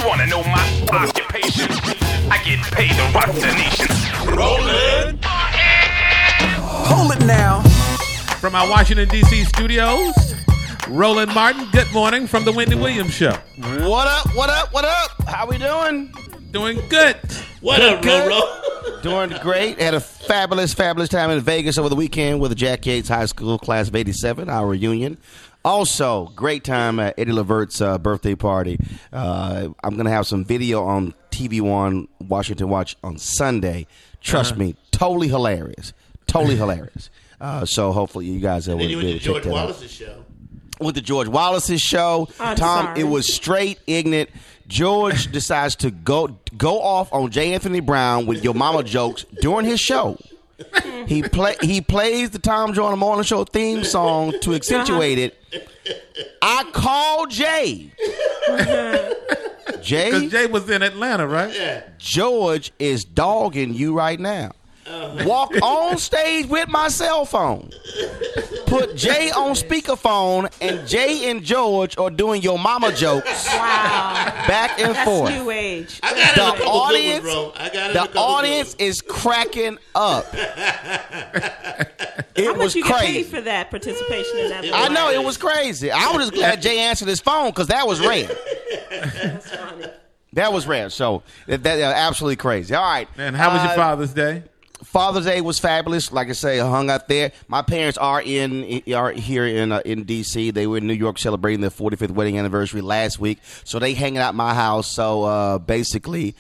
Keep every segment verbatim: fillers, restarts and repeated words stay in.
You wanna know my occupation? I get paid to rock the nation. Rollin'. Hold it now. From our Washington, D C studios, Roland Martin, good morning from the Wendy Williams Show. What up, what up, what up? How we doing? Doing good. What good, up, good. Roro? Doing great. Had a fabulous, fabulous time in Vegas over the weekend with the Jack Yates High School class of eighty-seven, our reunion. Also, great time at Eddie Levert's uh, birthday party. Uh, I'm going to have some video on T V One Washington Watch on Sunday. Trust uh-huh. me, totally hilarious. Totally hilarious. Uh, so hopefully you guys will be able to to check check that out. George Wallace's show. With the George Wallace's show, I'm Tom, sorry. it was straight ignorant. George decides to go go off on J. Anthony Brown with Your Mama jokes during his show. He play he plays the Tom Joyner Morning Show theme song to accentuate it. I called Jay. Jay, Because Jay was in Atlanta, right? Yeah. George is dogging you right now. Uh-huh. Walk on stage with my cell phone. Put Jay on speakerphone, and Jay and George are doing Your Mama jokes. Wow. Back and That's forth. new age. I got The it a couple audience, good ones, bro. I got it a the couple audience good ones. is cracking up. It How was much you get crazy. paid for that participation in that? I know, it was crazy. I was just glad Jay answered his phone because that was rare. That's funny. That was rare. So that, that uh, absolutely crazy. All right. And how was your Uh, Father's Day? Father's Day was fabulous. Like I say, I hung out there. My parents are in are here in uh, in D C. They were in New York celebrating their forty-fifth wedding anniversary last week. So they hanging out at my house. So uh, basically,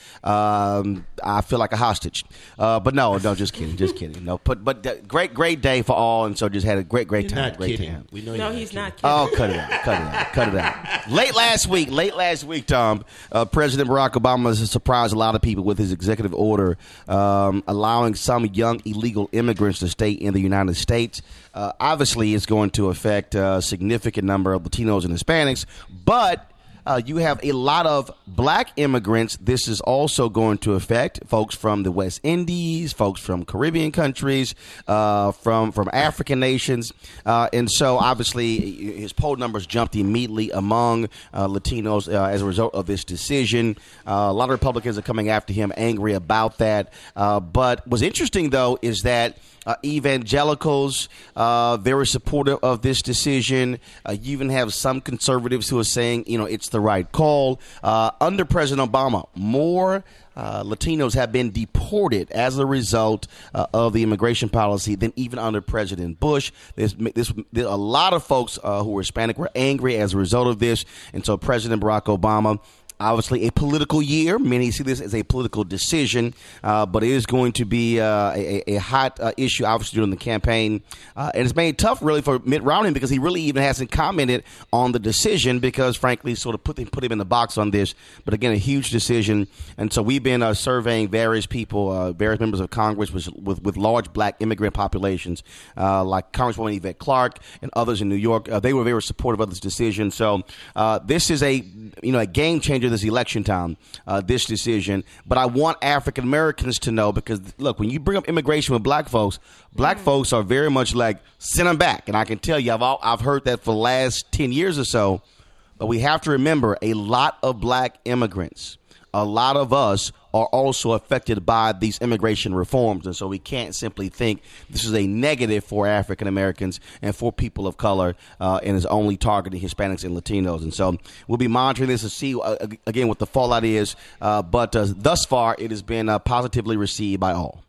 um, I feel like a hostage. Uh, but no, no, just kidding, just kidding. No, but but uh, great, great day for all, and so just had a great, great You're time. not great kidding. time. We know No, you're he's not not kidding. Oh, cut it out, cut it out, cut it out. Late last week, late last week, Tom, uh, President Barack Obama has surprised a lot of people with his executive order um, allowing some young illegal immigrants to stay in the United States. Uh, obviously, it's going to affect a significant number of Latinos and Hispanics, but Uh, you have a lot of black immigrants. This is also going to affect folks from the West Indies, folks from Caribbean countries, uh, from from African nations. Uh, and so, obviously, his poll numbers jumped immediately among uh, Latinos uh, as a result of this decision. Uh, a lot of Republicans are coming after him, angry about that. Uh, but what's interesting, though, is that Uh, evangelicals, uh, very supportive of this decision. Uh, you even have some conservatives who are saying, you know, it's the right call. Uh, under President Obama, more uh, Latinos have been deported as a result uh, of the immigration policy than even under President Bush. There's, this, there, a lot of folks uh, who are Hispanic were angry as a result of this. And so President Barack Obama, obviously, a political year. Many see this as a political decision, uh, but it is going to be uh, a, a hot uh, issue, obviously, during the campaign. Uh, and it's made tough, really, for Mitt Romney because he really even hasn't commented on the decision because, frankly, sort of put, put him in the box on this. But, again, a huge decision. And so we've been uh, surveying various people, uh, various members of Congress with, with, with large black immigrant populations, uh, like Congresswoman Yvette Clarke and others in New York. Uh, they were very supportive of this decision. So uh, this is a, you know, a game changer this election time, uh, this decision. But I want African Americans to know because, look, when you bring up immigration with black folks, black mm. folks are very much like, send them back. And I can tell you, I've, all, I've heard that for the last ten years or so. But we have to remember a lot of black immigrants, a lot of us are also affected by these immigration reforms. And so we can't simply think this is a negative for African Americans and for people of color uh, and is only targeting Hispanics and Latinos. And so we'll be monitoring this to see, uh, again, what the fallout is. Uh, but uh, thus far, it has been uh, positively received by all.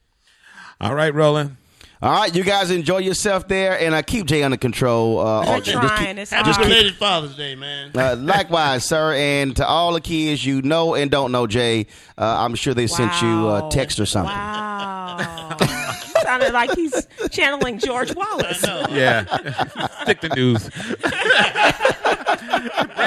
All right, Roland. All right, you guys enjoy yourself there, and uh, keep Jay under control. Uh, We're just trying. keep- It's Happy hard. belated Father's Day, man. Uh, likewise, sir, and to all the kids you know and don't know, Jay, uh, I'm sure they sent you a Wow. text or something. Wow. Sounded like he's channeling George Wallace. Yeah. Stick the news.